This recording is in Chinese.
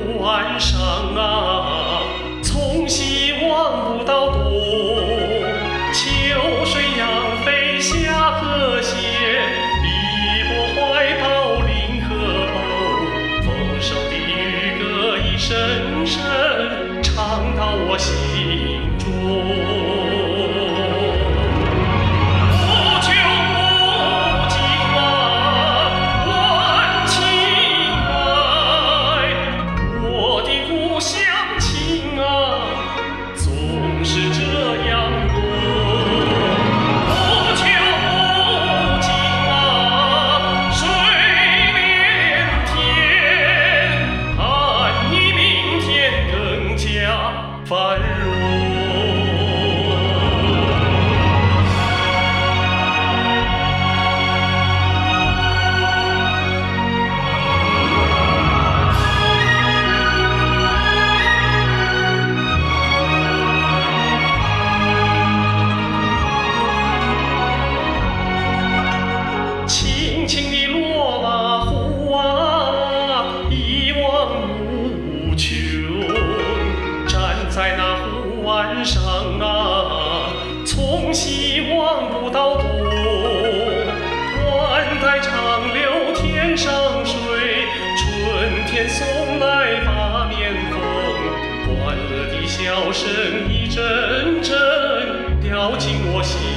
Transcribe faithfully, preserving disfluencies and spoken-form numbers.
湖岸上啊，从西望不到东，秋水扬飞下河斜，碧波怀抱临河鸥，丰收的渔歌一声声唱到我心中。繁荣。轻轻地落马湖啊，一望无穷。在那湖岸上啊，从西望不到东，万代长流天上水，春天送来把年丰，欢乐的笑声一阵阵掉进我心。